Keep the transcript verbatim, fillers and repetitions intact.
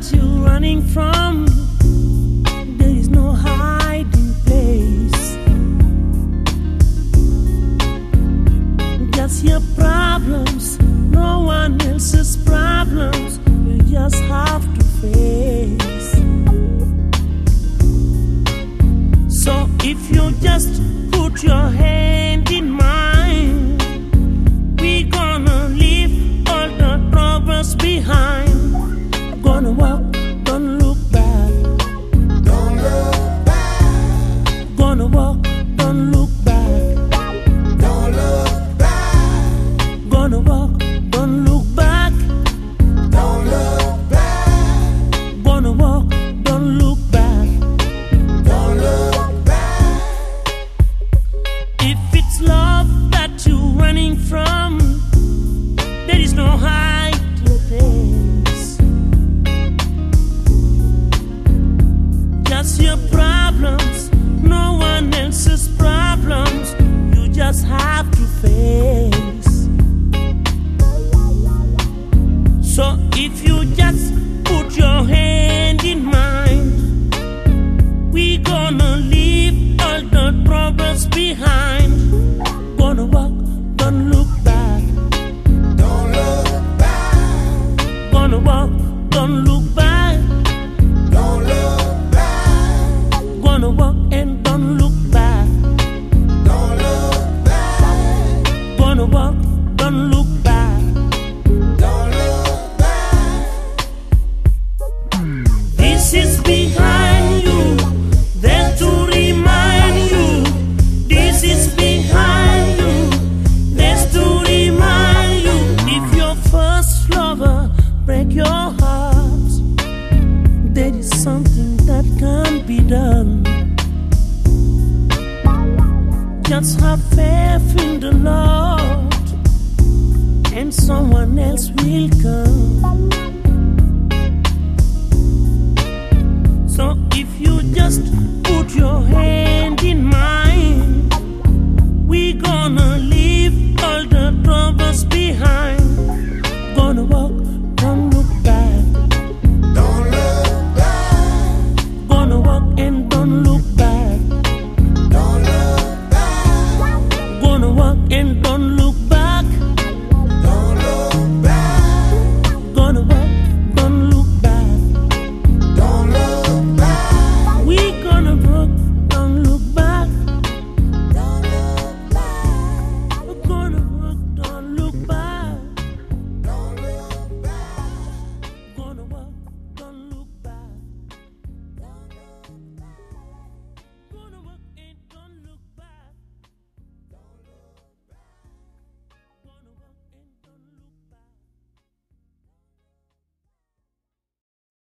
that you're running from, there is no hiding place. Just your problems, no one else's problems, you just have to face. So if you just put your hand in mine, we gonna leave all the troubles behind. Gonna walk, don't look back. Don't look back. Gonna walk, don't look back. Don't look back. Gonna walk, don't look back. Don't look back. Gonna walk, don't look back. Don't look back. If it's love that you're running from, there is no hiding place. Just your problems, no one else's problems, you just have to face. So if you just put your hand in mine, we gonna leave all the troubles behind. Gonna walk, don't look back. Don't look back. Gonna walk, don't look back. Don't look back. Gonna walk and don't look back. Don't look back. Gonna walk, don't look back. Don't look back. This is behind you, there to remind you. This is behind you, there's to remind you. If your first lover break your heart, there is something that can be done. Just have faith in the Lord, and someone else will come.